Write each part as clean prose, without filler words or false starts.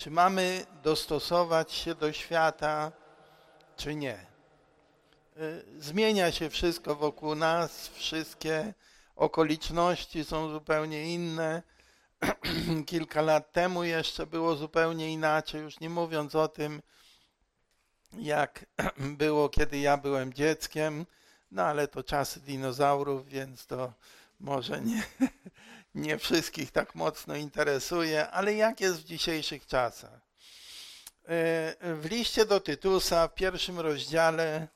Czy mamy dostosować się do świata, czy nie? Zmienia się wszystko wokół nas, wszystkie okoliczności są zupełnie inne. Kilka lat temu jeszcze było zupełnie inaczej, już nie mówiąc o tym, jak było, kiedy ja byłem dzieckiem, no ale to czasy dinozaurów, więc to może nie wszystkich tak mocno interesuje, ale jak jest w dzisiejszych czasach? W liście do Tytusa w pierwszym rozdziale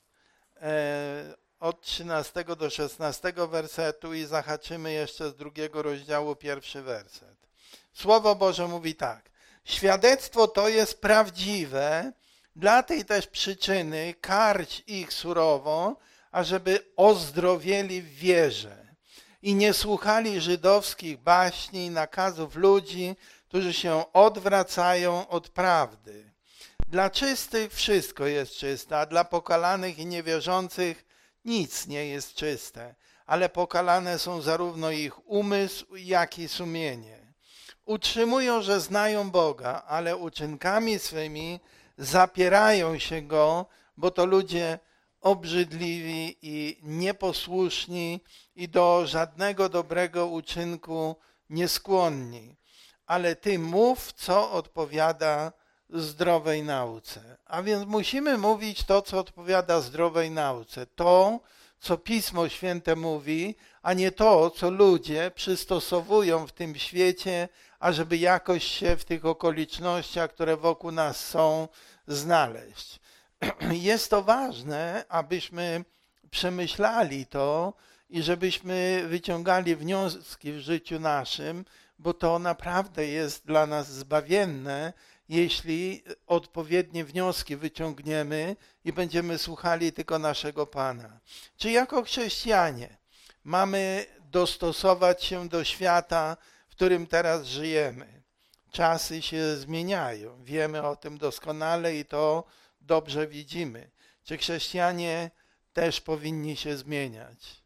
od 13 do 16 wersetu i zahaczymy jeszcze z drugiego rozdziału pierwszy werset. Słowo Boże mówi tak. Świadectwo to jest prawdziwe, dla tej też przyczyny karć ich surowo, ażeby ozdrowieli w wierze i nie słuchali żydowskich baśni i nakazów ludzi, którzy się odwracają od prawdy. Dla czystych wszystko jest czyste, a dla pokalanych i niewierzących nic nie jest czyste, ale pokalane są zarówno ich umysł, jak i sumienie. Utrzymują, że znają Boga, ale uczynkami swymi zapierają się Go, bo to ludzie obrzydliwi i nieposłuszni i do żadnego dobrego uczynku nieskłonni. Ale ty mów, co odpowiada zdrowej nauce. A więc musimy mówić to, co odpowiada zdrowej nauce. To, co Pismo Święte mówi, a nie to, co ludzie przystosowują w tym świecie, ażeby jakoś się w tych okolicznościach, które wokół nas są, znaleźć. Jest to ważne, abyśmy przemyślali to i żebyśmy wyciągali wnioski w życiu naszym, bo to naprawdę jest dla nas zbawienne, jeśli odpowiednie wnioski wyciągniemy i będziemy słuchali tylko naszego Pana. Czy jako chrześcijanie mamy dostosować się do świata, w którym teraz żyjemy? Czasy się zmieniają, wiemy o tym doskonale i to dobrze widzimy. Czy chrześcijanie też powinni się zmieniać?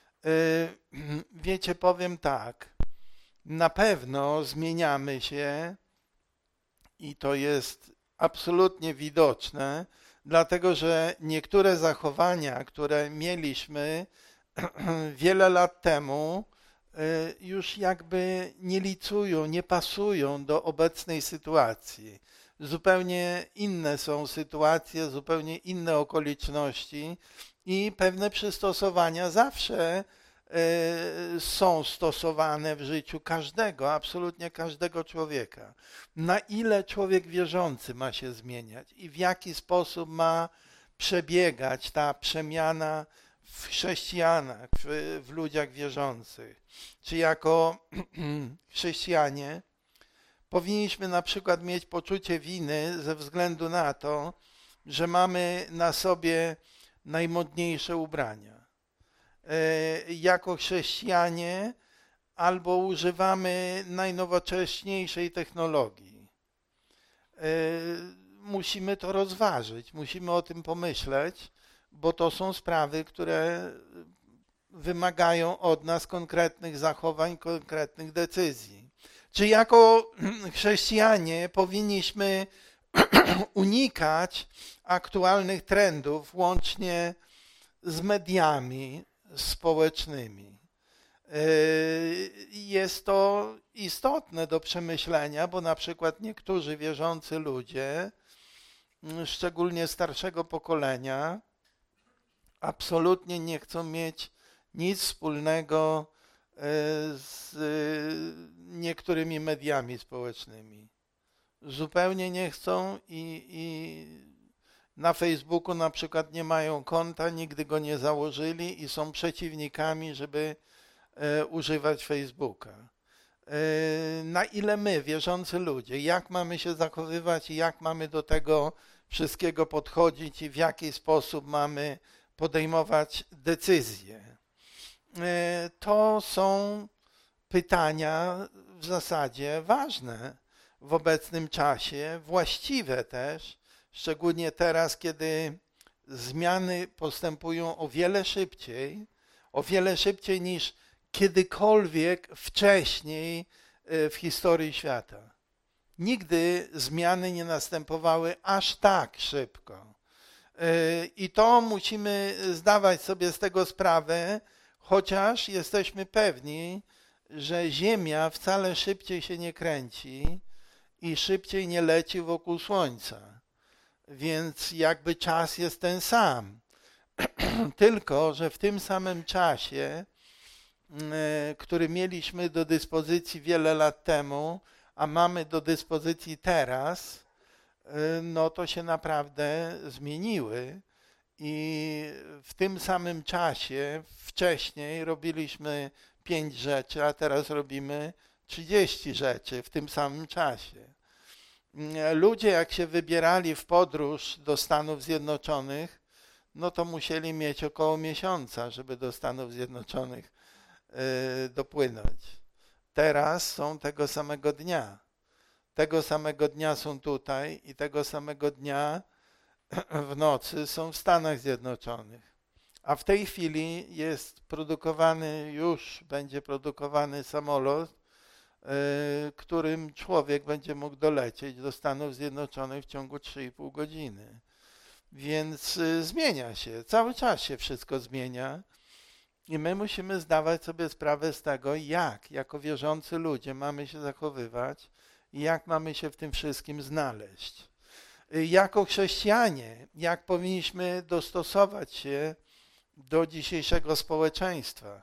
Wiecie, powiem tak, na pewno zmieniamy się i to jest absolutnie widoczne, dlatego że niektóre zachowania, które mieliśmy wiele lat temu, już jakby nie licują, nie pasują do obecnej sytuacji. Zupełnie inne są sytuacje, zupełnie inne okoliczności i pewne przystosowania zawsze są stosowane w życiu każdego, absolutnie każdego człowieka. Na ile człowiek wierzący ma się zmieniać i w jaki sposób ma przebiegać ta przemiana w chrześcijanach, w ludziach wierzących. Czy jako chrześcijanie powinniśmy na przykład mieć poczucie winy ze względu na to, że mamy na sobie najmodniejsze ubrania. Jako chrześcijanie albo używamy najnowocześniejszej technologii. Musimy to rozważyć, musimy o tym pomyśleć, bo to są sprawy, które wymagają od nas konkretnych zachowań, konkretnych decyzji. Czy jako chrześcijanie powinniśmy unikać aktualnych trendów łącznie z mediami społecznymi? Jest to istotne do przemyślenia, bo na przykład niektórzy wierzący ludzie, szczególnie starszego pokolenia, absolutnie nie chcą mieć nic wspólnego z niektórymi mediami społecznymi. Zupełnie nie chcą i na Facebooku na przykład nie mają konta, nigdy go nie założyli i są przeciwnikami, żeby używać Facebooka. Na ile my, wierzący ludzie, jak mamy się zachowywać i jak mamy do tego wszystkiego podchodzić i w jaki sposób mamy podejmować decyzje. To są pytania w zasadzie ważne w obecnym czasie, właściwe też, szczególnie teraz, kiedy zmiany postępują o wiele szybciej niż kiedykolwiek wcześniej w historii świata. Nigdy zmiany nie następowały aż tak szybko. I to musimy zdawać sobie z tego sprawę, chociaż jesteśmy pewni, że Ziemia wcale szybciej się nie kręci i szybciej nie leci wokół Słońca. Więc jakby czas jest ten sam. Tylko że w tym samym czasie, który mieliśmy do dyspozycji wiele lat temu, a mamy do dyspozycji teraz, no to się naprawdę zmieniły i w tym samym czasie wcześniej robiliśmy 5 rzeczy, a teraz robimy 30 rzeczy w tym samym czasie. Ludzie jak się wybierali w podróż do Stanów Zjednoczonych, no to musieli mieć około miesiąca, żeby do Stanów Zjednoczonych dopłynąć. Teraz są tego samego dnia. Tego samego dnia są tutaj i tego samego dnia w nocy są w Stanach Zjednoczonych. A w tej chwili jest produkowany, już będzie produkowany samolot, którym człowiek będzie mógł dolecieć do Stanów Zjednoczonych w ciągu 3,5 godziny. Więc zmienia się, cały czas się wszystko zmienia i my musimy zdawać sobie sprawę z tego, jak jako wierzący ludzie mamy się zachowywać i jak mamy się w tym wszystkim znaleźć. Jako chrześcijanie, jak powinniśmy dostosować się do dzisiejszego społeczeństwa.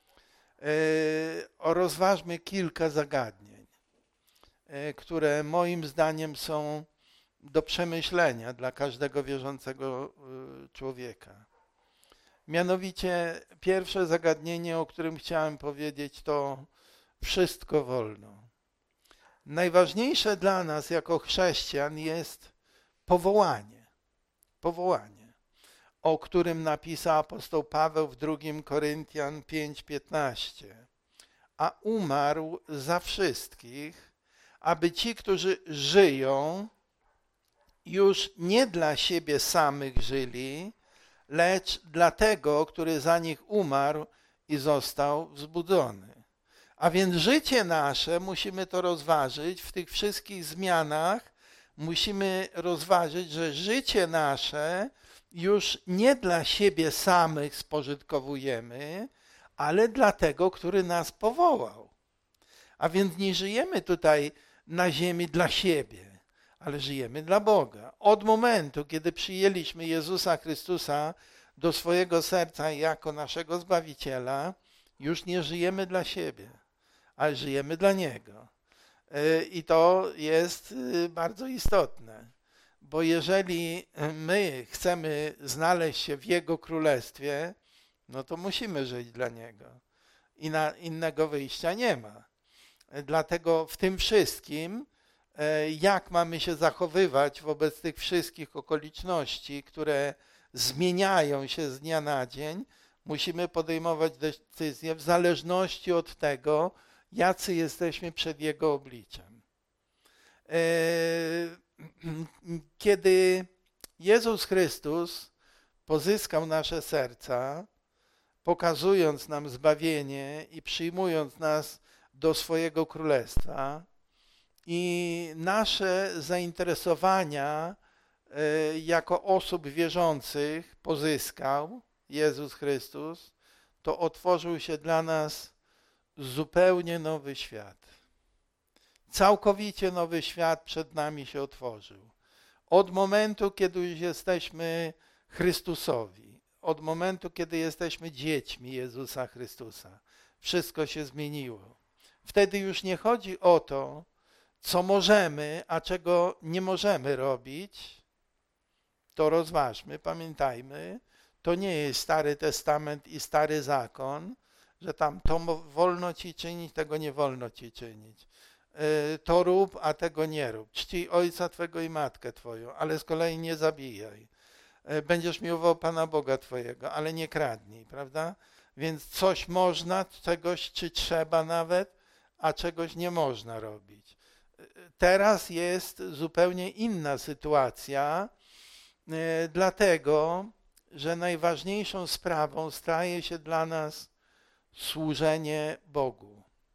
Rozważmy kilka zagadnień, które moim zdaniem są do przemyślenia dla każdego wierzącego człowieka. Mianowicie pierwsze zagadnienie, o którym chciałem powiedzieć, to wszystko wolno. Najważniejsze dla nas jako chrześcijan jest powołanie. Powołanie, o którym napisał apostoł Paweł w 2 Koryntian 5:15. A umarł za wszystkich, aby ci, którzy żyją, już nie dla siebie samych żyli, lecz dla tego, który za nich umarł i został wzbudzony. A więc życie nasze, musimy to rozważyć, w tych wszystkich zmianach musimy rozważyć, że życie nasze już nie dla siebie samych spożytkowujemy, ale dla tego, który nas powołał. A więc nie żyjemy tutaj na ziemi dla siebie, ale żyjemy dla Boga. Od momentu, kiedy przyjęliśmy Jezusa Chrystusa do swojego serca jako naszego Zbawiciela, już nie żyjemy dla siebie, ale żyjemy dla Niego. I to jest bardzo istotne, bo jeżeli my chcemy znaleźć się w Jego Królestwie, no to musimy żyć dla Niego. Innego wyjścia nie ma. Dlatego w tym wszystkim, jak mamy się zachowywać wobec tych wszystkich okoliczności, które zmieniają się z dnia na dzień, musimy podejmować decyzje w zależności od tego, jacy jesteśmy przed Jego obliczem. Kiedy Jezus Chrystus pozyskał nasze serca, pokazując nam zbawienie i przyjmując nas do swojego królestwa, i nasze zainteresowania jako osób wierzących pozyskał Jezus Chrystus, to otworzył się dla nas zupełnie nowy świat. Całkowicie nowy świat przed nami się otworzył. Od momentu, kiedy już jesteśmy Chrystusowi, od momentu, kiedy jesteśmy dziećmi Jezusa Chrystusa, wszystko się zmieniło. Wtedy już nie chodzi o to, co możemy, a czego nie możemy robić. To rozważmy, pamiętajmy, to nie jest Stary Testament i Stary Zakon, że tam to wolno ci czynić, tego nie wolno ci czynić. To rób, a tego nie rób. Czcij ojca twego i matkę twoją, ale z kolei nie zabijaj. Będziesz miłował Pana Boga twojego, ale nie kradnij, prawda? Więc coś można, czegoś czy trzeba nawet, a czegoś nie można robić. Teraz jest zupełnie inna sytuacja, dlatego, że najważniejszą sprawą staje się dla nas służenie Bogu.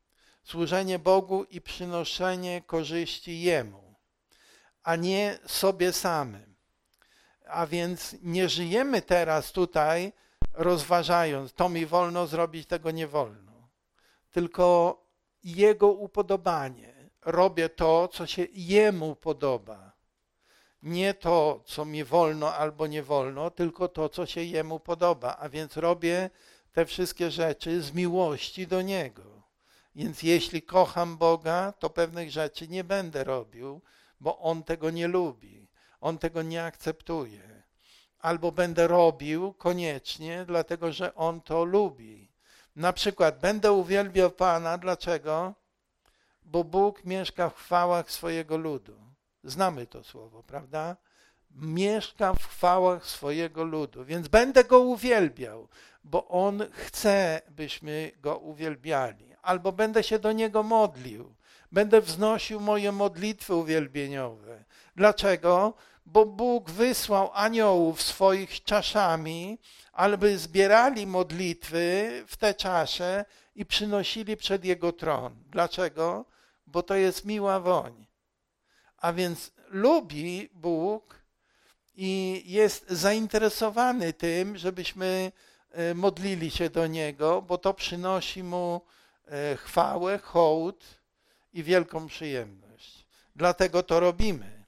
Służenie Bogu i przynoszenie korzyści Jemu, a nie sobie samym. A więc nie żyjemy teraz tutaj rozważając, to mi wolno zrobić, tego nie wolno. Tylko Jego upodobanie. Robię to, co się Jemu podoba. Nie to, co mi wolno albo nie wolno, tylko to, co się Jemu podoba. A więc robię te wszystkie rzeczy z miłości do Niego. Więc jeśli kocham Boga, to pewnych rzeczy nie będę robił, bo On tego nie lubi. On tego nie akceptuje. Albo będę robił koniecznie, dlatego że On to lubi. Na przykład będę uwielbiał Pana. Dlaczego? Bo Bóg mieszka w chwałach swojego ludu. Znamy to słowo, prawda? Mieszka w chwałach swojego ludu, więc będę Go uwielbiał, bo On chce, byśmy Go uwielbiali. Albo będę się do Niego modlił, będę wznosił moje modlitwy uwielbieniowe. Dlaczego? Bo Bóg wysłał aniołów swoich czaszami, aby zbierali modlitwy w te czasze i przynosili przed Jego tron. Dlaczego? Bo to jest miła woń. A więc lubi Bóg i jest zainteresowany tym, żebyśmy modlili się do Niego, bo to przynosi Mu chwałę, hołd i wielką przyjemność. Dlatego to robimy.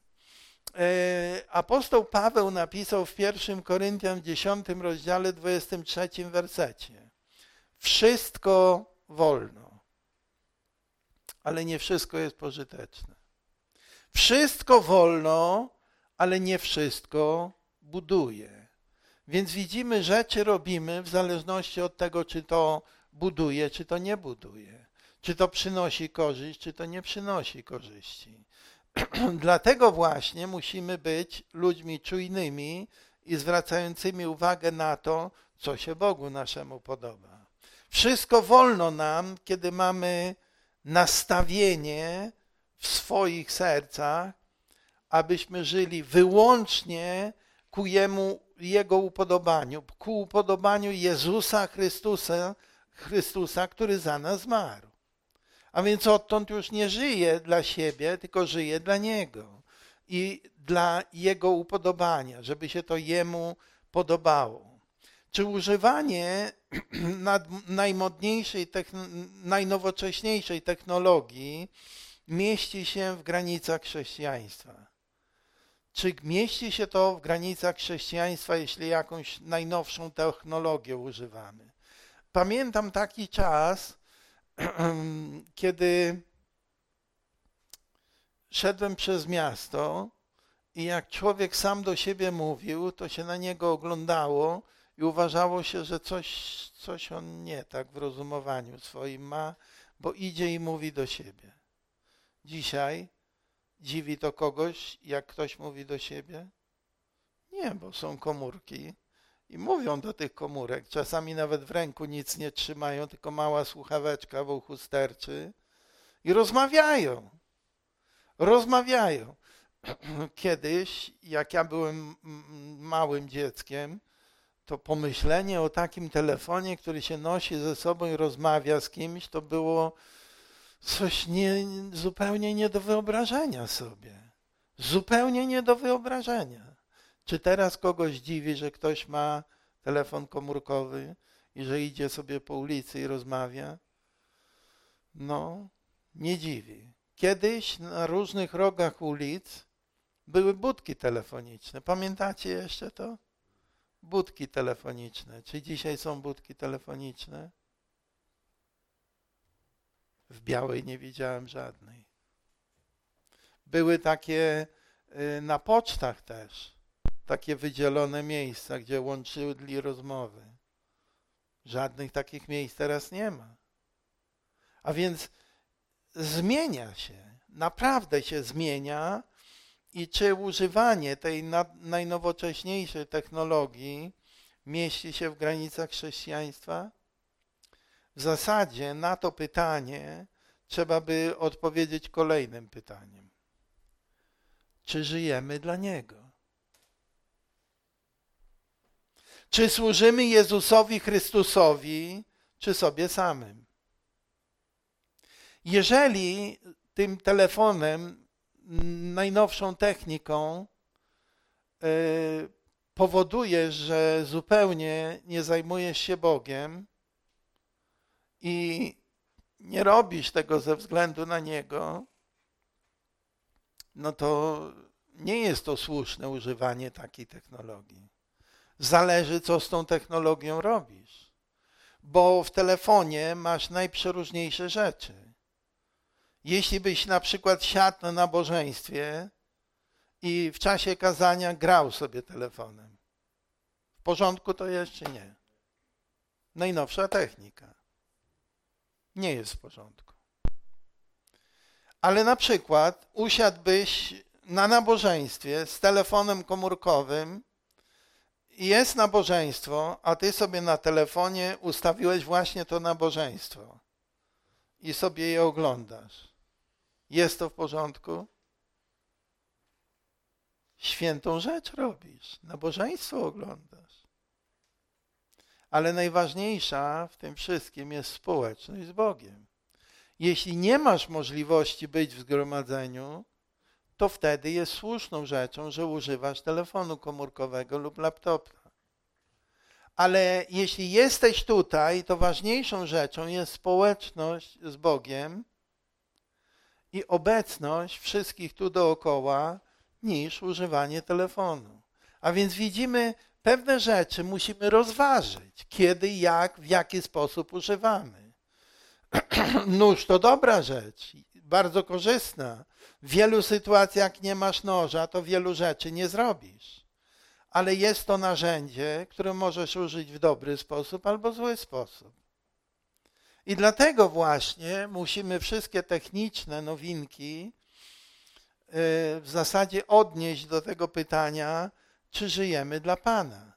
Apostoł Paweł napisał w 1 Koryntian 10 rozdziale 23 wersecie: wszystko wolno, ale nie wszystko jest pożyteczne. Wszystko wolno, ale nie wszystko buduje. Więc widzimy, rzeczy robimy w zależności od tego, czy to buduje, czy to nie buduje. Czy to przynosi korzyść, czy to nie przynosi korzyści. Dlatego właśnie musimy być ludźmi czujnymi i zwracającymi uwagę na to, co się Bogu naszemu podoba. Wszystko wolno nam, kiedy mamy nastawienie w swoich sercach, abyśmy żyli wyłącznie ku Jego upodobaniu, ku upodobaniu Jezusa Chrystusa, który za nas zmarł. A więc odtąd już nie żyję dla siebie, tylko żyję dla Niego i dla Jego upodobania, żeby się to Jemu podobało. Czy używanie najmodniejszej, najnowocześniejszej technologii mieści się w granicach chrześcijaństwa? Czy mieści się to w granicach chrześcijaństwa, jeśli jakąś najnowszą technologię używamy? Pamiętam taki czas, kiedy szedłem przez miasto i jak człowiek sam do siebie mówił, to się na niego oglądało i uważało się, że coś on nie tak w rozumowaniu swoim ma, bo idzie i mówi do siebie. Dzisiaj dziwi to kogoś, jak ktoś mówi do siebie? Nie, bo są komórki i mówią do tych komórek. Czasami nawet w ręku nic nie trzymają, tylko mała słuchaweczka w uchu sterczy i rozmawiają. Rozmawiają. Kiedyś, jak ja byłem małym dzieckiem, to pomyślenie o takim telefonie, który się nosi ze sobą i rozmawia z kimś, to było coś zupełnie nie do wyobrażenia sobie. Zupełnie nie do wyobrażenia. Czy teraz kogoś dziwi, że ktoś ma telefon komórkowy i że idzie sobie po ulicy i rozmawia? No, nie dziwi. Kiedyś na różnych rogach ulic były budki telefoniczne. Pamiętacie jeszcze to? Budki telefoniczne. Czy dzisiaj są budki telefoniczne? W Białej nie widziałem żadnej. Były takie na pocztach też, takie wydzielone miejsca, gdzie łączyli rozmowy. Żadnych takich miejsc teraz nie ma. A więc zmienia się, naprawdę się zmienia i czy używanie tej najnowocześniejszej technologii mieści się w granicach chrześcijaństwa? W zasadzie na to pytanie trzeba by odpowiedzieć kolejnym pytaniem. Czy żyjemy dla Niego? Czy służymy Jezusowi Chrystusowi, czy sobie samym? Jeżeli tym telefonem, najnowszą techniką powodujesz, że zupełnie nie zajmujesz się Bogiem i nie robisz tego ze względu na Niego, no to nie jest to słuszne używanie takiej technologii. Zależy, co z tą technologią robisz, bo w telefonie masz najprzeróżniejsze rzeczy. Jeśli byś na przykład siadł na nabożeństwie i w czasie kazania grał sobie telefonem, w porządku to jest czy nie? Najnowsza technika. Nie jest w porządku. Ale na przykład usiadłbyś na nabożeństwie z telefonem komórkowym i jest nabożeństwo, a ty sobie na telefonie ustawiłeś właśnie to nabożeństwo i sobie je oglądasz. Jest to w porządku? Świętą rzecz robisz, nabożeństwo oglądasz. Ale najważniejsza w tym wszystkim jest społeczność z Bogiem. Jeśli nie masz możliwości być w zgromadzeniu, to wtedy jest słuszną rzeczą, że używasz telefonu komórkowego lub laptopa. Ale jeśli jesteś tutaj, to ważniejszą rzeczą jest społeczność z Bogiem i obecność wszystkich tu dookoła niż używanie telefonu. A więc widzimy, pewne rzeczy musimy rozważyć, kiedy, jak, w jaki sposób używamy. Nóż to dobra rzecz, bardzo korzystna. W wielu sytuacjach, jak nie masz noża, to wielu rzeczy nie zrobisz. Ale jest to narzędzie, które możesz użyć w dobry sposób albo zły sposób. I dlatego właśnie musimy wszystkie techniczne nowinki w zasadzie odnieść do tego pytania, czy żyjemy dla Pana?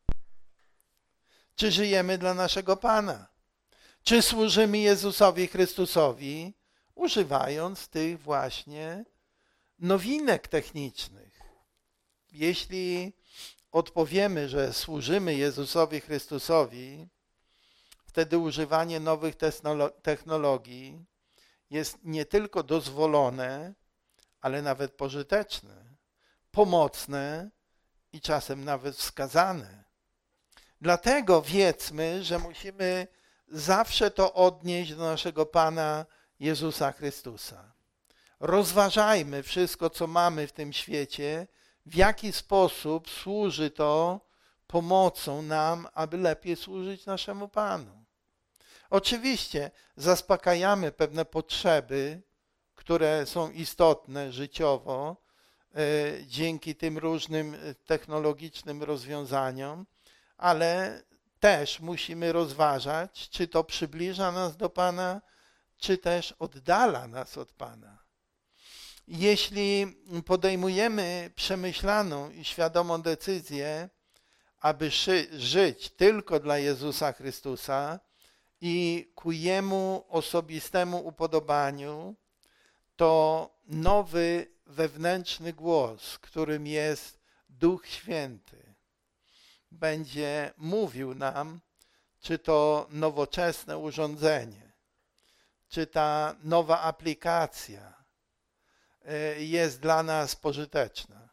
Czy żyjemy dla naszego Pana? Czy służymy Jezusowi Chrystusowi, używając tych właśnie nowinek technicznych? Jeśli odpowiemy, że służymy Jezusowi Chrystusowi, wtedy używanie nowych technologii jest nie tylko dozwolone, ale nawet pożyteczne, pomocne i czasem nawet wskazane. Dlatego wiedzmy, że musimy zawsze to odnieść do naszego Pana Jezusa Chrystusa. Rozważajmy wszystko, co mamy w tym świecie, w jaki sposób służy to pomocą nam, aby lepiej służyć naszemu Panu. Oczywiście zaspokajamy pewne potrzeby, które są istotne życiowo dzięki tym różnym technologicznym rozwiązaniom, ale też musimy rozważać, czy to przybliża nas do Pana, czy też oddala nas od Pana. Jeśli podejmujemy przemyślaną i świadomą decyzję, aby żyć tylko dla Jezusa Chrystusa i ku Jemu osobistemu upodobaniu, to nowy wewnętrzny głos, którym jest Duch Święty, będzie mówił nam, czy to nowoczesne urządzenie, czy ta nowa aplikacja jest dla nas pożyteczna.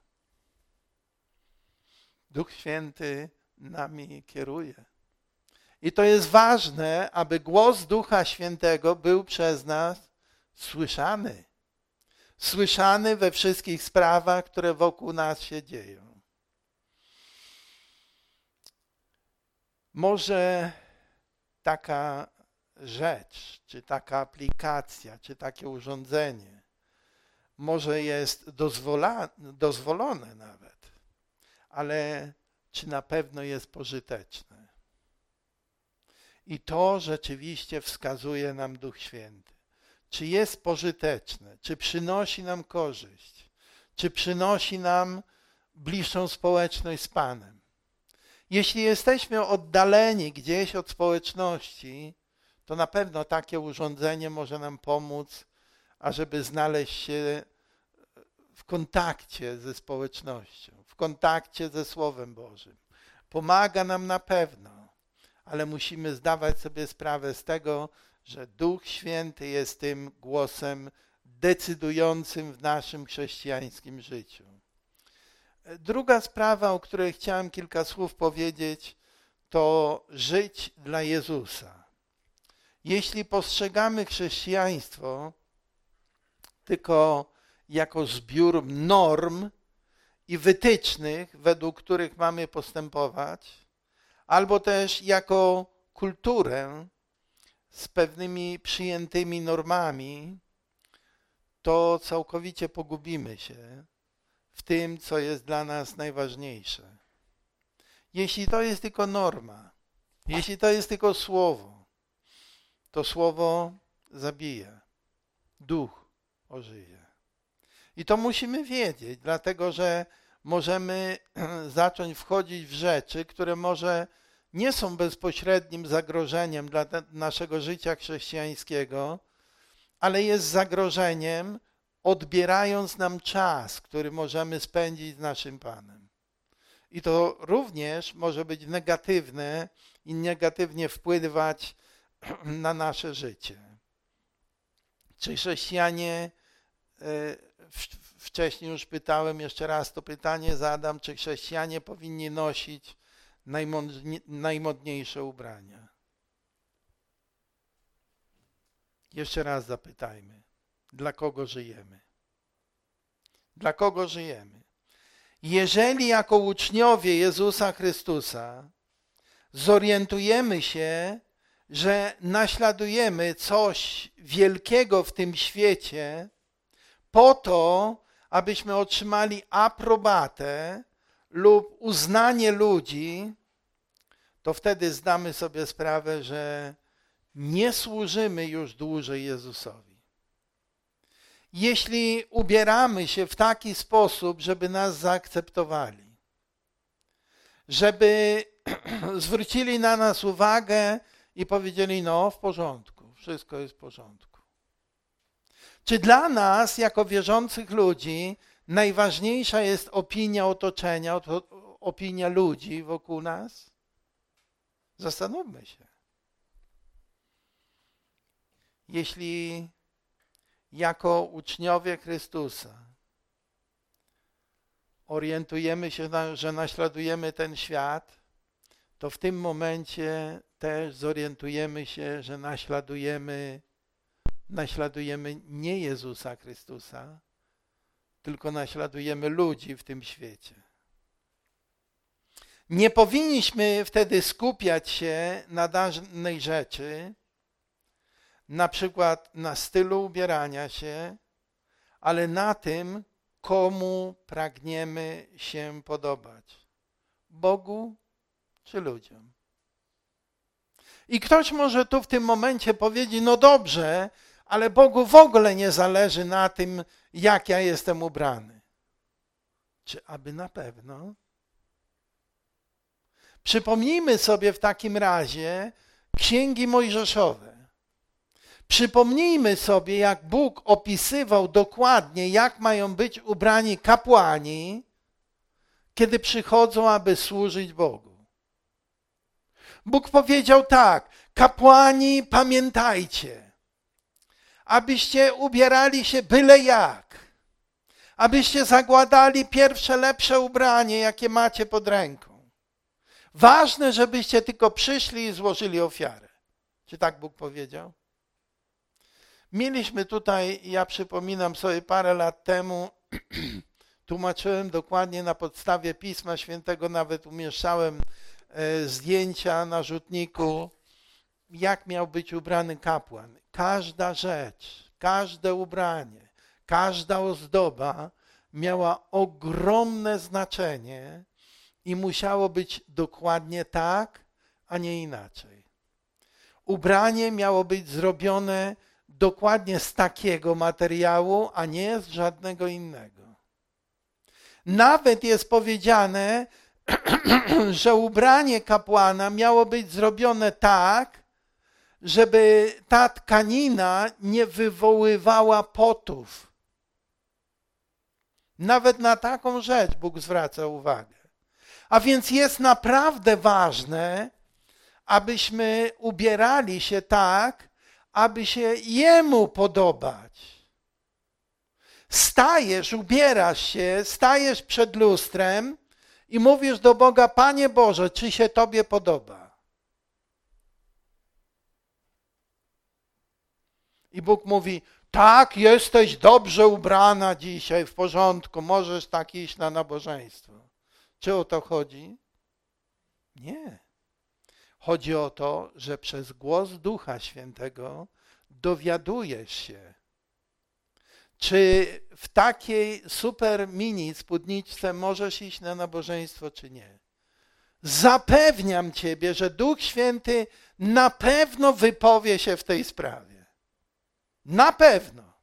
Duch Święty nami kieruje. I to jest ważne, aby głos Ducha Świętego był przez nas słyszany. Słyszany we wszystkich sprawach, które wokół nas się dzieją. Może taka rzecz, czy taka aplikacja, czy takie urządzenie, może jest dozwolone nawet, ale czy na pewno jest pożyteczne? I to rzeczywiście wskazuje nam Duch Święty. Czy jest pożyteczne, czy przynosi nam korzyść, czy przynosi nam bliższą społeczność z Panem. Jeśli jesteśmy oddaleni gdzieś od społeczności, to na pewno takie urządzenie może nam pomóc, ażeby znaleźć się w kontakcie ze społecznością, w kontakcie ze Słowem Bożym. Pomaga nam na pewno, ale musimy zdawać sobie sprawę z tego, że Duch Święty jest tym głosem decydującym w naszym chrześcijańskim życiu. Druga sprawa, o której chciałem kilka słów powiedzieć, to żyć dla Jezusa. Jeśli postrzegamy chrześcijaństwo tylko jako zbiór norm i wytycznych, według których mamy postępować, albo też jako kulturę z pewnymi przyjętymi normami, to całkowicie pogubimy się w tym, co jest dla nas najważniejsze. Jeśli to jest tylko norma, jeśli to jest tylko słowo, to słowo zabija, duch ożyje. I to musimy wiedzieć, dlatego że możemy zacząć wchodzić w rzeczy, które może nie są bezpośrednim zagrożeniem dla naszego życia chrześcijańskiego, ale jest zagrożeniem, odbierając nam czas, który możemy spędzić z naszym Panem. I to również może być negatywne i negatywnie wpływać na nasze życie. Czy chrześcijanie, wcześniej już pytałem, jeszcze raz to pytanie zadam, czy chrześcijanie powinni nosić najmodniejsze ubrania? Jeszcze raz zapytajmy, dla kogo żyjemy? Dla kogo żyjemy? Jeżeli jako uczniowie Jezusa Chrystusa zorientujemy się, że naśladujemy coś wielkiego w tym świecie po to, abyśmy otrzymali aprobatę lub uznanie ludzi, to wtedy zdamy sobie sprawę, że nie służymy już dłużej Jezusowi. Jeśli ubieramy się w taki sposób, żeby nas zaakceptowali, żeby zwrócili na nas uwagę i powiedzieli, no w porządku, wszystko jest w porządku. Czy dla nas, jako wierzących ludzi, najważniejsza jest opinia otoczenia, opinia ludzi wokół nas? Zastanówmy się. Jeśli jako uczniowie Chrystusa orientujemy się, że naśladujemy ten świat, to w tym momencie też zorientujemy się, że naśladujemy nie Jezusa Chrystusa, tylko naśladujemy ludzi w tym świecie. Nie powinniśmy wtedy skupiać się na danej rzeczy, na przykład na stylu ubierania się, ale na tym, komu pragniemy się podobać. Bogu czy ludziom. I ktoś może tu w tym momencie powiedzieć, no dobrze, ale Bogu w ogóle nie zależy na tym, jak ja jestem ubrany. Czy aby na pewno? Przypomnijmy sobie w takim razie Księgi Mojżeszowe. Przypomnijmy sobie, jak Bóg opisywał dokładnie, jak mają być ubrani kapłani, kiedy przychodzą, aby służyć Bogu. Bóg powiedział tak, kapłani, pamiętajcie, abyście ubierali się byle jak, abyście zakładali pierwsze lepsze ubranie, jakie macie pod ręką. Ważne, żebyście tylko przyszli i złożyli ofiarę. Czy tak Bóg powiedział? Mieliśmy tutaj, ja przypominam sobie parę lat temu, tłumaczyłem dokładnie na podstawie Pisma Świętego, nawet umieszczałem zdjęcia na rzutniku, jak miał być ubrany kapłan. Każda rzecz, każde ubranie, każda ozdoba miała ogromne znaczenie i musiało być dokładnie tak, a nie inaczej. Ubranie miało być zrobione dokładnie z takiego materiału, a nie z żadnego innego. Nawet jest powiedziane, że ubranie kapłana miało być zrobione tak, żeby ta tkanina nie wywoływała potów. Nawet na taką rzecz Bóg zwraca uwagę. A więc jest naprawdę ważne, abyśmy ubierali się tak, aby się Jemu podobać. Stajesz, ubierasz się, stajesz przed lustrem i mówisz do Boga: Panie Boże, czy się Tobie podoba? I Bóg mówi: tak, jesteś dobrze ubrana dzisiaj, w porządku, możesz tak iść na nabożeństwo. Czy o to chodzi? Nie. Chodzi o to, że przez głos Ducha Świętego dowiadujesz się, czy w takiej super mini spódniczce możesz iść na nabożeństwo, czy nie. Zapewniam Ciebie, że Duch Święty na pewno wypowie się w tej sprawie. Na pewno.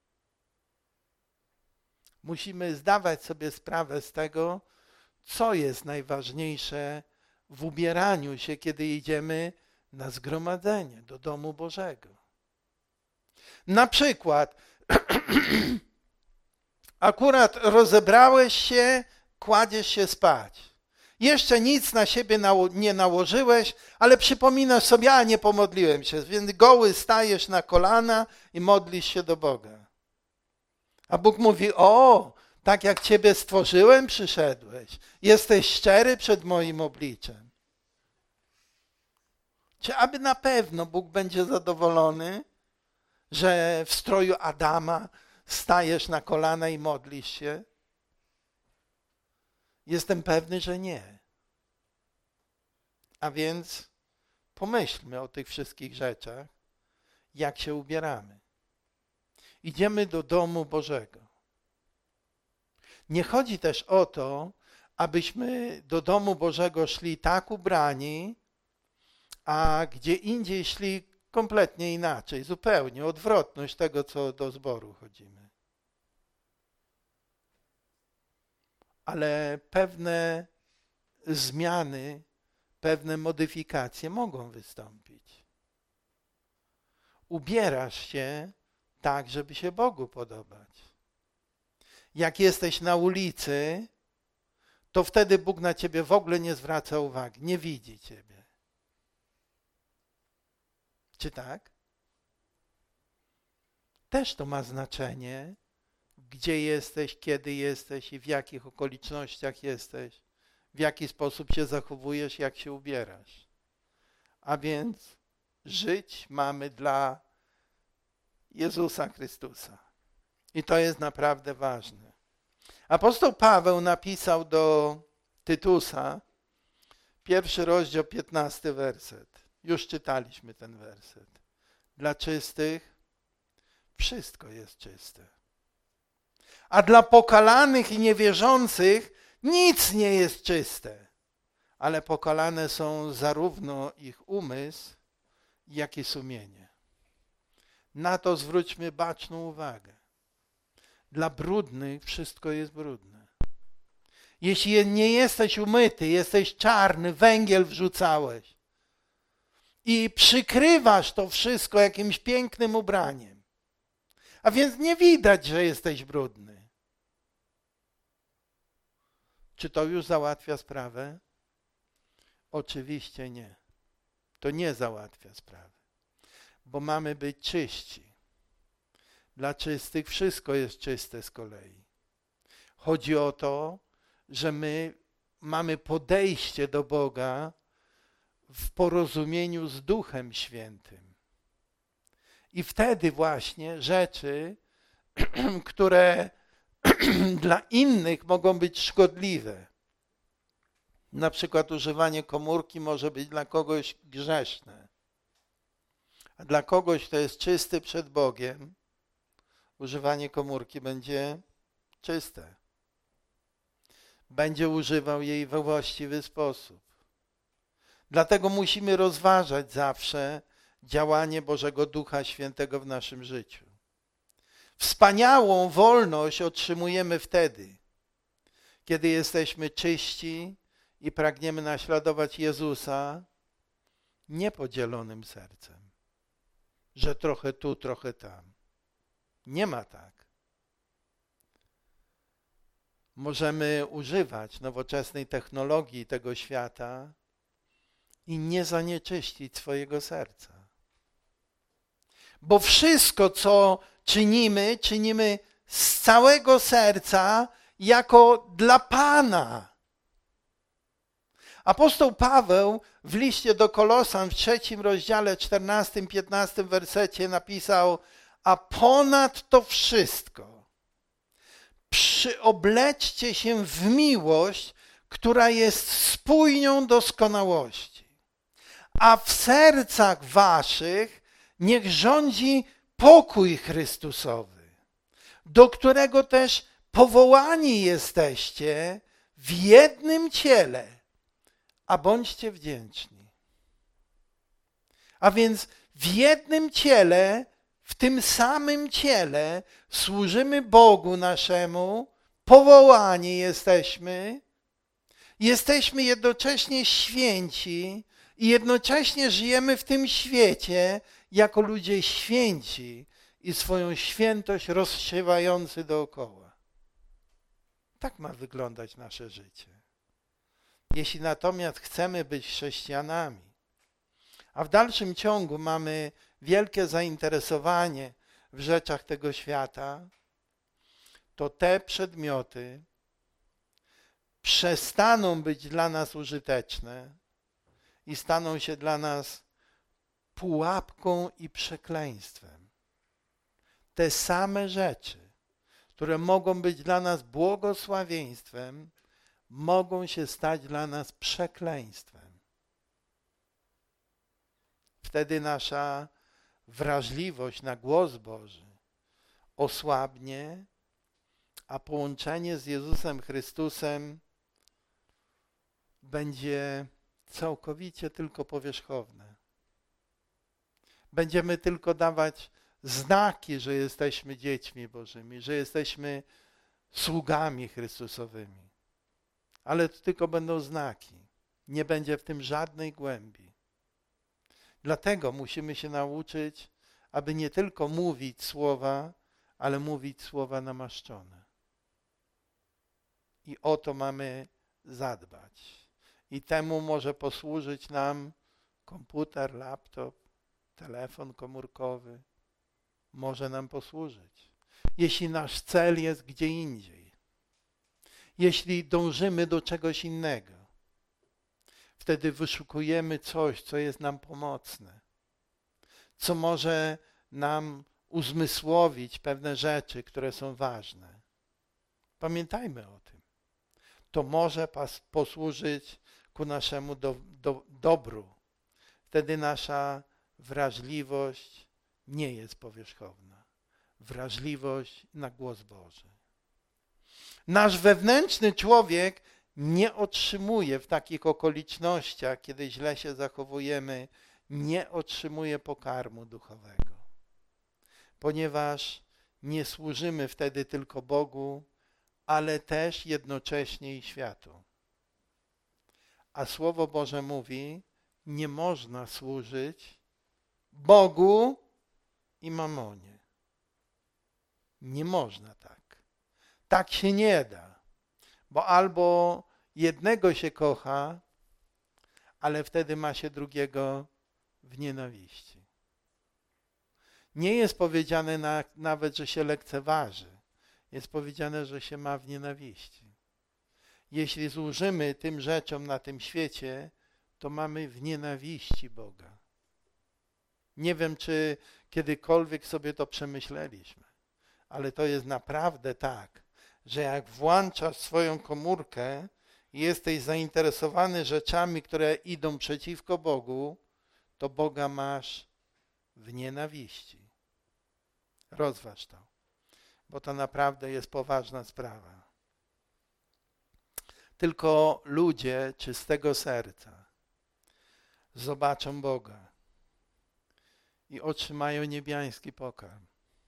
Musimy zdawać sobie sprawę z tego, co jest najważniejsze w ubieraniu się, kiedy idziemy na zgromadzenie do domu Bożego. Na przykład, akurat rozebrałeś się, kładziesz się spać. Jeszcze nic na siebie nie nałożyłeś, ale przypominasz sobie: a nie pomodliłem się, więc goły stajesz na kolana i modlisz się do Boga. A Bóg mówi: o, tak jak Ciebie stworzyłem, przyszedłeś. Jesteś szczery przed moim obliczem. Czy aby na pewno Bóg będzie zadowolony, że w stroju Adama stajesz na kolana i modlisz się? Jestem pewny, że nie. A więc pomyślmy o tych wszystkich rzeczach, jak się ubieramy. Idziemy do domu Bożego. Nie chodzi też o to, abyśmy do domu Bożego szli tak ubrani, a gdzie indziej szli kompletnie inaczej, zupełnie odwrotność tego, co do zboru chodzimy. Ale pewne zmiany, pewne modyfikacje mogą wystąpić. Ubierasz się tak, żeby się Bogu podobać. Jak jesteś na ulicy, to wtedy Bóg na ciebie w ogóle nie zwraca uwagi, nie widzi ciebie. Czy tak? Też to ma znaczenie, gdzie jesteś, kiedy jesteś i w jakich okolicznościach jesteś, w jaki sposób się zachowujesz, jak się ubierasz. A więc żyć mamy dla Jezusa Chrystusa. I to jest naprawdę ważne. Apostoł Paweł napisał do Tytusa, 1 rozdział, 15 werset. Już czytaliśmy ten werset. Dla czystych wszystko jest czyste. A dla pokalanych i niewierzących nic nie jest czyste. Ale pokalane są zarówno ich umysł, jak i sumienie. Na to zwróćmy baczną uwagę. Dla brudnych wszystko jest brudne. Jeśli nie jesteś umyty, jesteś czarny, węgiel wrzucałeś i przykrywasz to wszystko jakimś pięknym ubraniem, a więc nie widać, że jesteś brudny. Czy to już załatwia sprawę? Oczywiście nie. To nie załatwia sprawy, bo mamy być czyści. Dla czystych wszystko jest czyste z kolei. Chodzi o to, że my mamy podejście do Boga w porozumieniu z Duchem Świętym. I wtedy właśnie rzeczy, które dla innych mogą być szkodliwe, na przykład używanie komórki może być dla kogoś grzeszne, a dla kogoś, kto jest czysty przed Bogiem, używanie komórki będzie czyste. Będzie używał jej we właściwy sposób. Dlatego musimy rozważać zawsze działanie Bożego Ducha Świętego w naszym życiu. Wspaniałą wolność otrzymujemy wtedy, kiedy jesteśmy czyści i pragniemy naśladować Jezusa niepodzielonym sercem, że trochę tu, trochę tam. Nie ma tak. Możemy używać nowoczesnej technologii tego świata i nie zanieczyścić swojego serca. Bo wszystko, co czynimy, czynimy z całego serca, jako dla Pana. Apostoł Paweł w liście do Kolosan w 3 rozdziale, 14-15 wersecie napisał: a ponad to wszystko przyobleczcie się w miłość, która jest spójnią doskonałości. A w sercach waszych niech rządzi pokój Chrystusowy, do którego też powołani jesteście w jednym ciele, a bądźcie wdzięczni. A więc w jednym ciele, w tym samym ciele służymy Bogu naszemu, powołani jesteśmy jednocześnie święci i jednocześnie żyjemy w tym świecie jako ludzie święci i swoją świętość rozsiewający dookoła. Tak ma wyglądać nasze życie. Jeśli natomiast chcemy być chrześcijanami, a w dalszym ciągu mamy wielkie zainteresowanie w rzeczach tego świata, to te przedmioty przestaną być dla nas użyteczne i staną się dla nas pułapką i przekleństwem. Te same rzeczy, które mogą być dla nas błogosławieństwem, mogą się stać dla nas przekleństwem. Wtedy nasza wrażliwość na głos Boży osłabnie, a połączenie z Jezusem Chrystusem będzie całkowicie tylko powierzchowne. Będziemy tylko dawać znaki, że jesteśmy dziećmi Bożymi, że jesteśmy sługami Chrystusowymi. Ale to tylko będą znaki. Nie będzie w tym żadnej głębi. Dlatego musimy się nauczyć, aby nie tylko mówić słowa, ale mówić słowa namaszczone. I o to mamy zadbać. I temu może posłużyć nam komputer, laptop, telefon komórkowy. Może nam posłużyć. Jeśli nasz cel jest gdzie indziej. Jeśli dążymy do czegoś innego. Wtedy wyszukujemy coś, co jest nam pomocne. Co może nam uzmysłowić pewne rzeczy, które są ważne. Pamiętajmy o tym. To może posłużyć ku naszemu dobru. Wtedy nasza wrażliwość nie jest powierzchowna. Wrażliwość na głos Boży. Nasz wewnętrzny człowiek nie otrzymuje w takich okolicznościach, kiedy źle się zachowujemy, nie otrzymuje pokarmu duchowego. Ponieważ nie służymy wtedy tylko Bogu, ale też jednocześnie i światu. A Słowo Boże mówi, nie można służyć Bogu i mamonie. Nie można tak. Tak się nie da. Bo albo jednego się kocha, ale wtedy ma się drugiego w nienawiści. Nie jest powiedziane nawet, że się lekceważy. Jest powiedziane, że się ma w nienawiści. Jeśli służymy tym rzeczom na tym świecie, to mamy w nienawiści Boga. Nie wiem, czy kiedykolwiek sobie to przemyśleliśmy, ale to jest naprawdę tak, że jak włączasz swoją komórkę i jesteś zainteresowany rzeczami, które idą przeciwko Bogu, to Boga masz w nienawiści. Rozważ to, bo to naprawdę jest poważna sprawa. Tylko ludzie czystego serca zobaczą Boga i otrzymają niebiański pokarm.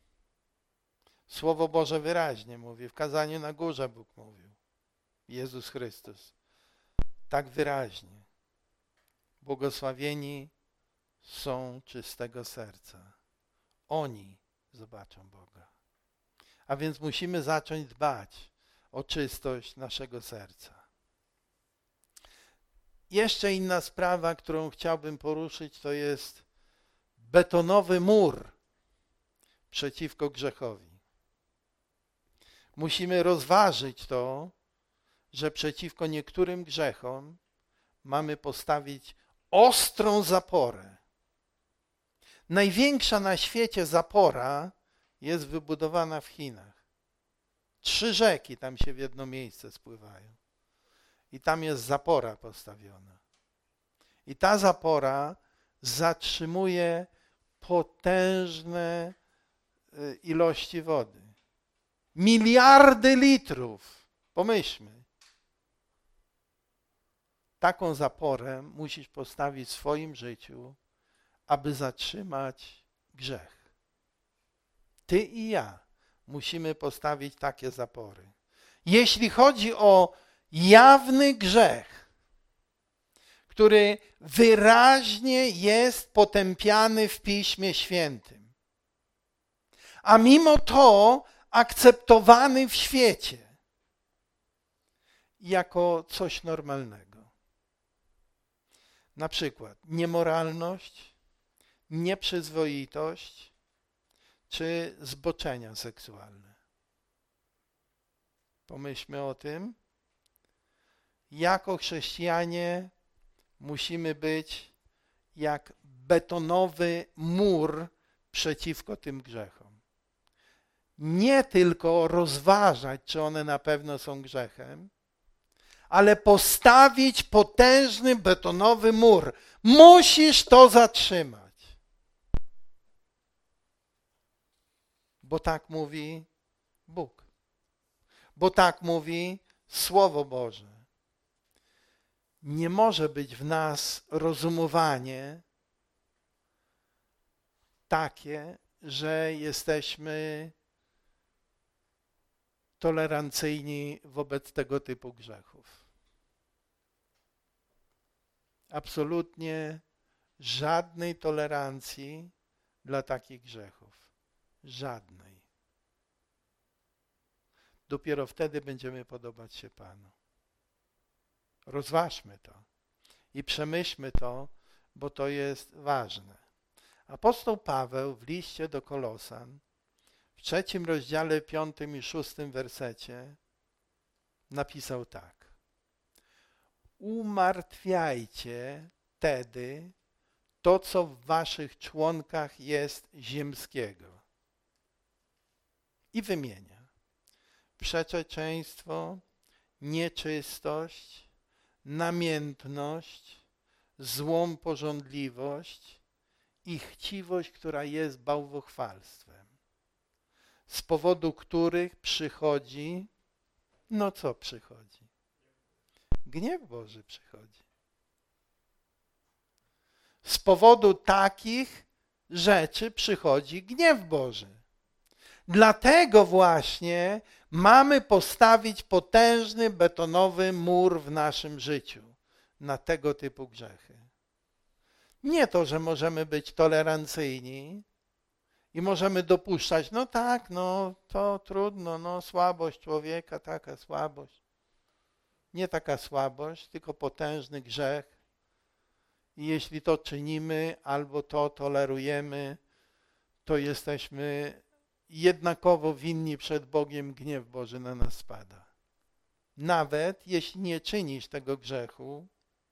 Słowo Boże wyraźnie mówi, w kazaniu na górze Bóg mówił, Jezus Chrystus, tak wyraźnie. Błogosławieni są czystego serca. Oni zobaczą Boga. A więc musimy zacząć dbać o czystość naszego serca. Jeszcze inna sprawa, którą chciałbym poruszyć, to jest betonowy mur przeciwko grzechowi. Musimy rozważyć to, że przeciwko niektórym grzechom mamy postawić ostrą zaporę. Największa na świecie zapora jest wybudowana w Chinach. 3 rzeki tam się w jedno miejsce spływają. I tam jest zapora postawiona. I ta zapora zatrzymuje potężne ilości wody. Miliardy litrów. Pomyślmy. Taką zaporę musisz postawić w swoim życiu, aby zatrzymać grzech. Ty i ja musimy postawić takie zapory. Jeśli chodzi o jawny grzech, który wyraźnie jest potępiany w Piśmie Świętym, a mimo to akceptowany w świecie jako coś normalnego. Na przykład niemoralność, nieprzyzwoitość czy zboczenia seksualne. Pomyślmy o tym. Jako chrześcijanie musimy być jak betonowy mur przeciwko tym grzechom. Nie tylko rozważać, czy one na pewno są grzechem, ale postawić potężny betonowy mur. Musisz to zatrzymać. Bo tak mówi Bóg. Bo tak mówi Słowo Boże. Nie może być w nas rozumowanie takie, że jesteśmy tolerancyjni wobec tego typu grzechów. Absolutnie żadnej tolerancji dla takich grzechów. Żadnej. Dopiero wtedy będziemy podobać się Panu. Rozważmy to i przemyślmy to, bo to jest ważne. Apostoł Paweł w liście do Kolosan w 3 rozdziale 5 i 6 wersecie napisał tak. Umartwiajcie tedy to, co w waszych członkach jest ziemskiego. I wymienia przeczeczeństwo, nieczystość, namiętność, złą pożądliwość i chciwość, która jest bałwochwalstwem, z powodu których przychodzi, no co przychodzi? Gniew Boży przychodzi. Z powodu takich rzeczy przychodzi gniew Boży. Dlatego właśnie mamy postawić potężny betonowy mur w naszym życiu na tego typu grzechy. Nie to, że możemy być tolerancyjni i możemy dopuszczać, no tak, no to trudno, no słabość człowieka, taka słabość. Nie taka słabość, tylko potężny grzech. I jeśli to czynimy albo to tolerujemy, to jesteśmy jednakowo winni przed Bogiem, gniew Boży na nas spada. Nawet jeśli nie czynisz tego grzechu,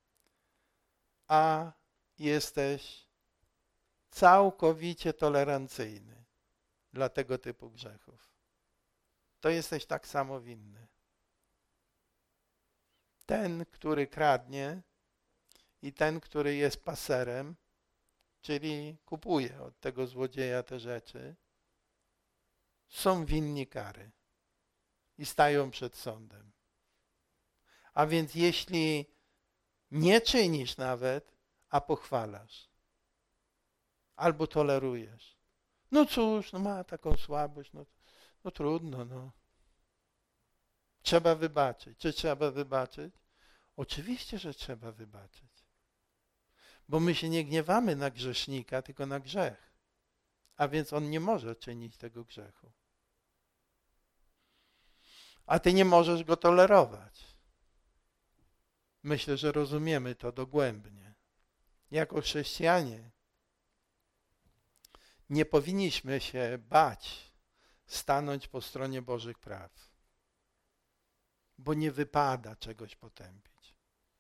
a jesteś całkowicie tolerancyjny dla tego typu grzechów, to jesteś tak samo winny. Ten, który kradnie i ten, który jest paserem, czyli kupuje od tego złodzieja te rzeczy, są winni kary i stają przed sądem. A więc jeśli nie czynisz nawet, a pochwalasz, albo tolerujesz, no cóż, no ma taką słabość, no trudno, no. Trzeba wybaczyć. Czy trzeba wybaczyć? Oczywiście, że trzeba wybaczyć. Bo my się nie gniewamy na grzesznika, tylko na grzech. A więc on nie może czynić tego grzechu. A ty nie możesz go tolerować. Myślę, że rozumiemy to dogłębnie. Jako chrześcijanie Nie powinniśmy się bać stanąć po stronie Bożych praw, bo nie wypada czegoś potępić.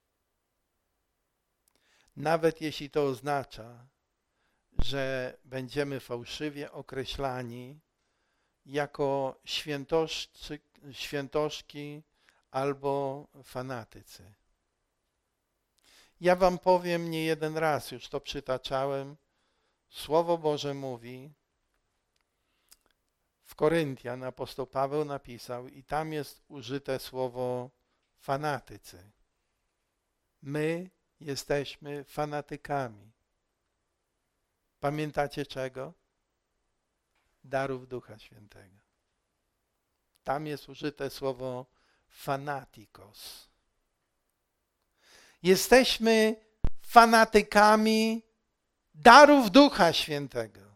Nawet jeśli to oznacza, że będziemy fałszywie określani jako świętoszki albo fanatycy. Ja wam powiem, nie jeden raz już to przytaczałem, Słowo Boże mówi, w Koryntian apostoł Paweł napisał i tam jest użyte słowo fanatycy. My jesteśmy fanatykami. Pamiętacie czego? Darów Ducha Świętego. Tam jest użyte słowo fanatikos. Jesteśmy fanatykami darów Ducha Świętego.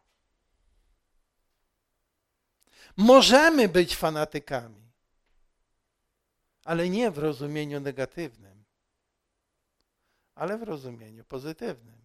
Możemy być fanatykami, ale nie w rozumieniu negatywnym, ale w rozumieniu pozytywnym.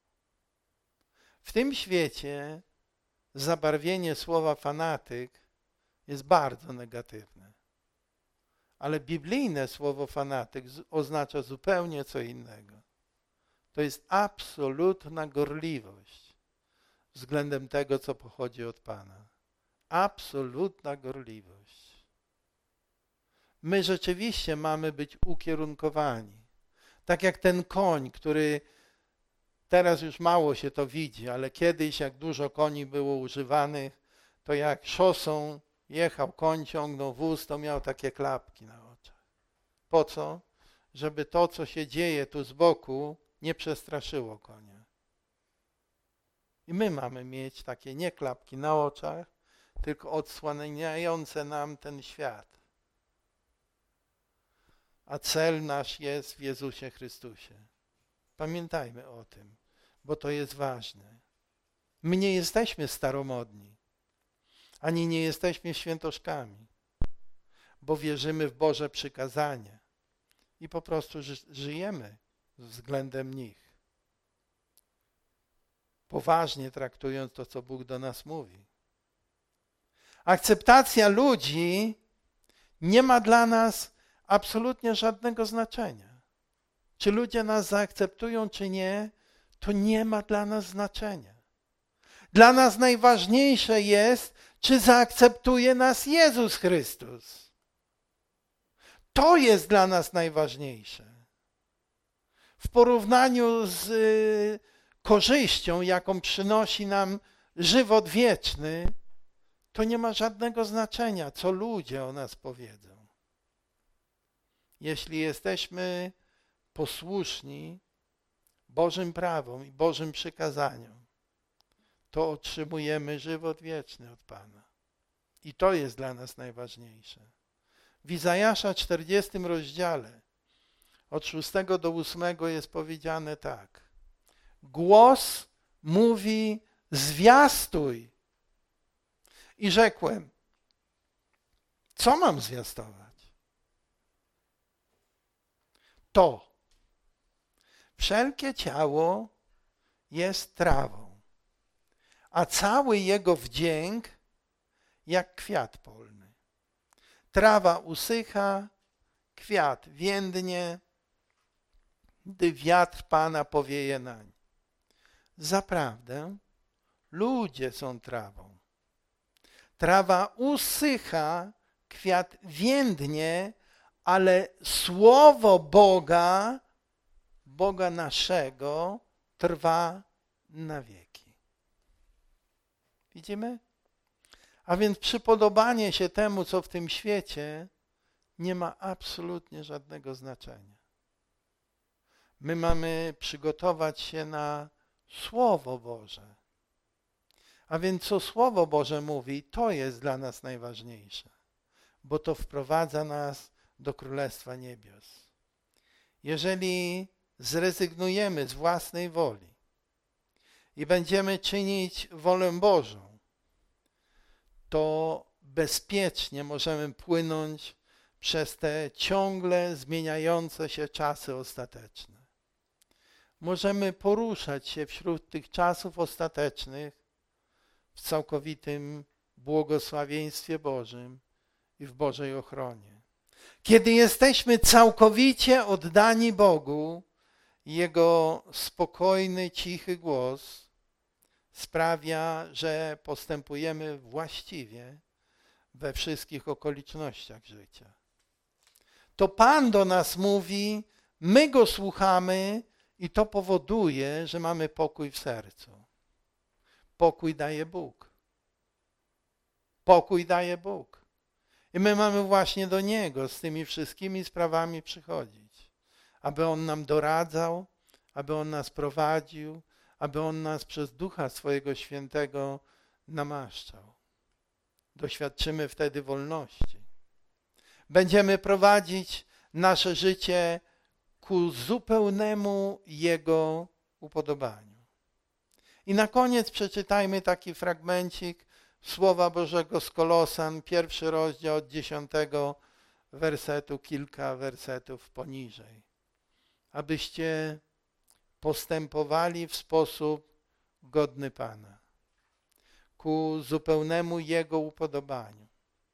W tym świecie zabarwienie słowa fanatyk jest bardzo negatywne, ale biblijne słowo fanatyk oznacza zupełnie co innego. To jest absolutna gorliwość względem tego, co pochodzi od Pana. Absolutna gorliwość. My rzeczywiście mamy być ukierunkowani. Tak jak ten koń, który teraz już mało się to widzi, ale kiedyś jak dużo koni było używanych, to jak szosą jechał koń, ciągnął wóz, to miał takie klapki na oczach. Po co? Żeby to, co się dzieje tu z boku, nie przestraszyło konia. I my mamy mieć takie nie klapki na oczach, tylko odsłaniające nam ten świat. A cel nasz jest w Jezusie Chrystusie. Pamiętajmy o tym, bo to jest ważne. My nie jesteśmy staromodni, ani nie jesteśmy świętoszkami, bo wierzymy w Boże przykazania i po prostu żyjemy względem nich. Poważnie traktując to, co Bóg do nas mówi. Akceptacja ludzi nie ma dla nas absolutnie żadnego znaczenia. Czy ludzie nas zaakceptują, czy nie, to nie ma dla nas znaczenia. Dla nas najważniejsze jest, czy zaakceptuje nas Jezus Chrystus. To jest dla nas najważniejsze. W porównaniu z korzyścią, jaką przynosi nam żywot wieczny, to nie ma żadnego znaczenia, co ludzie o nas powiedzą. Jeśli jesteśmy posłuszni Bożym prawom i Bożym przykazaniom, to otrzymujemy żywot wieczny od Pana. I to jest dla nas najważniejsze. W Izajasza 40 rozdziale od 6 do 8 jest powiedziane tak. Głos mówi zwiastuj. I rzekłem, co mam zwiastować? To. Wszelkie ciało jest trawą, a cały jego wdzięk jak kwiat polny. Trawa usycha, kwiat więdnie, gdy wiatr Pana powieje nań. Zaprawdę ludzie są trawą. Trawa usycha, kwiat więdnie, ale słowo Boga, Boga naszego, trwa na wieki. Widzimy? A więc przypodobanie się temu, co w tym świecie, nie ma absolutnie żadnego znaczenia. My mamy przygotować się na Słowo Boże. A więc co Słowo Boże mówi, to jest dla nas najważniejsze, bo to wprowadza nas do Królestwa Niebios. Jeżeli zrezygnujemy z własnej woli i będziemy czynić wolę Bożą, to bezpiecznie możemy płynąć przez te ciągle zmieniające się czasy ostateczne. Możemy poruszać się wśród tych czasów ostatecznych w całkowitym błogosławieństwie Bożym i w Bożej ochronie. Kiedy jesteśmy całkowicie oddani Bogu, Jego spokojny, cichy głos sprawia, że postępujemy właściwie we wszystkich okolicznościach życia. To Pan do nas mówi, my Go słuchamy i to powoduje, że mamy pokój w sercu. Pokój daje Bóg. Pokój daje Bóg. I my mamy właśnie do Niego z tymi wszystkimi sprawami przychodzić, aby On nam doradzał, aby On nas prowadził, aby On nas przez Ducha swojego Świętego namaszczał. Doświadczymy wtedy wolności. Będziemy prowadzić nasze życie ku zupełnemu Jego upodobaniu. I na koniec przeczytajmy taki fragmencik Słowa Bożego z Kolosan, 1 rozdział od 10 wersetu, kilka wersetów poniżej. Abyście postępowali w sposób godny Pana, ku zupełnemu Jego upodobaniu,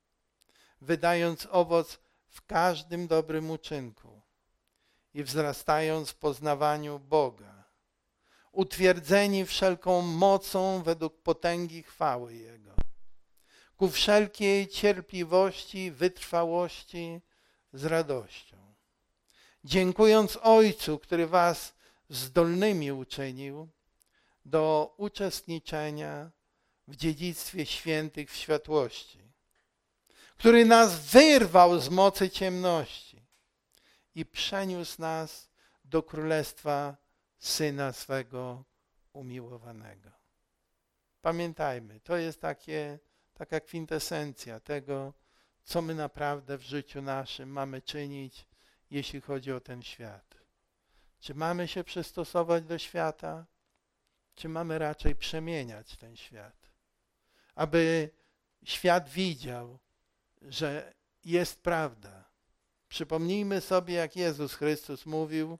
wydając owoc w każdym dobrym uczynku i wzrastając w poznawaniu Boga, utwierdzeni wszelką mocą według potęgi chwały Jego, ku wszelkiej cierpliwości, wytrwałości z radością. Dziękując Ojcu, który was zdolnymi uczynił do uczestniczenia w dziedzictwie świętych w światłości, który nas wyrwał z mocy ciemności i przeniósł nas do królestwa Syna swego umiłowanego. Pamiętajmy, to jest taka kwintesencja tego, co my naprawdę w życiu naszym mamy czynić, jeśli chodzi o ten świat. Czy mamy się przystosować do świata, czy mamy raczej przemieniać ten świat? Aby świat widział, że jest prawda. Przypomnijmy sobie, jak Jezus Chrystus mówił,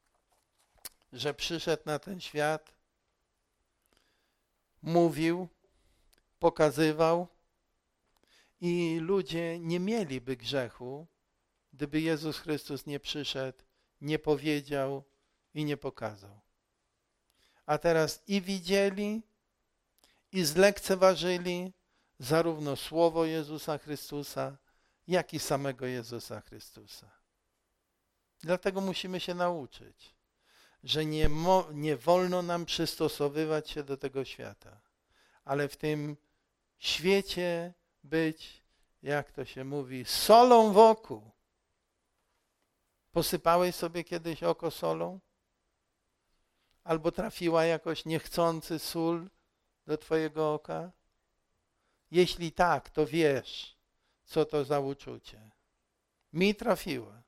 że przyszedł na ten świat, mówił, pokazywał i ludzie nie mieliby grzechu, gdyby Jezus Chrystus nie przyszedł, nie powiedział i nie pokazał. A teraz i widzieli, i zlekceważyli zarówno słowo Jezusa Chrystusa, jak i samego Jezusa Chrystusa. Dlatego musimy się nauczyć, że nie wolno nam przystosowywać się do tego świata, ale w tym świecie być, jak to się mówi, solą wokół. Posypałeś sobie kiedyś oko solą? Albo trafiła jakoś niechcący sól do twojego oka? Jeśli tak, to wiesz, co to za uczucie. Mi trafiła.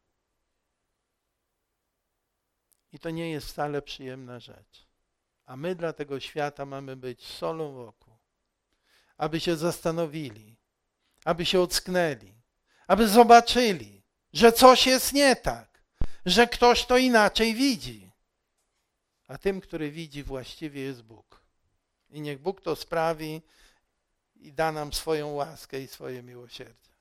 I to nie jest wcale przyjemna rzecz. A my dla tego świata mamy być solą wokół. Aby się zastanowili, aby się ocknęli, aby zobaczyli, że coś jest nie tak, że ktoś to inaczej widzi. A tym, który widzi, właściwie jest Bóg. I niech Bóg to sprawi i da nam swoją łaskę i swoje miłosierdzie.